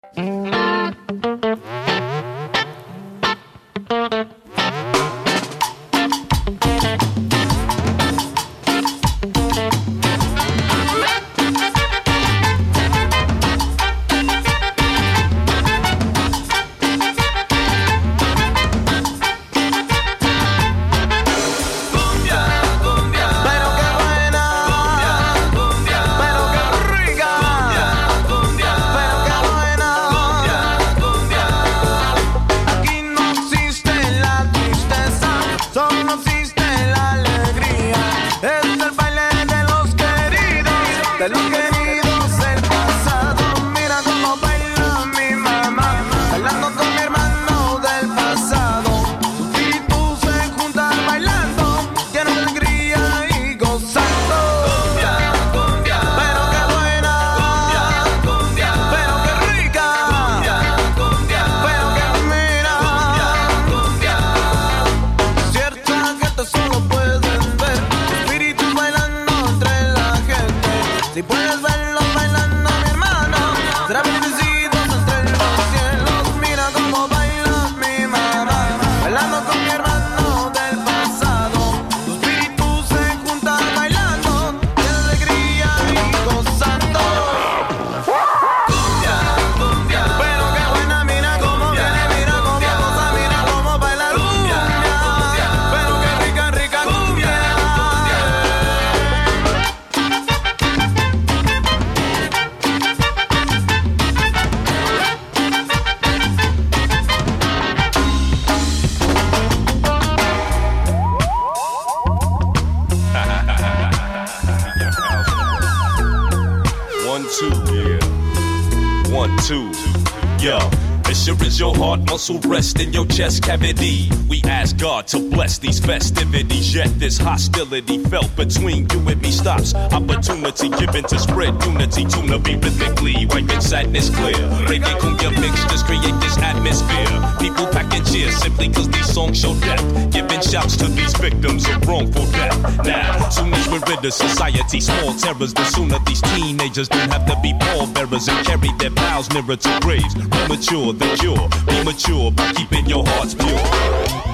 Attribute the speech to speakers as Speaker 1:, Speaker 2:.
Speaker 1: Muscle rest in your chest cavity. We ask God to bless these festivities. Yet this hostility felt between you and me stops. Opportunity given to spread unity. Tune up rhythmically, wiping sadness clear. Reggae cumbia mixtures create this atmosphere. People packing cheers simply cause these songs show death. Giving shouts to these victims of wrongful death. Now, soon as we're rid of society, small terrors, the sooner these teenagers don't have to be pallbearers and carry their vows nearer to graves. Premature, the cure. Be mature by keeping your hearts pure.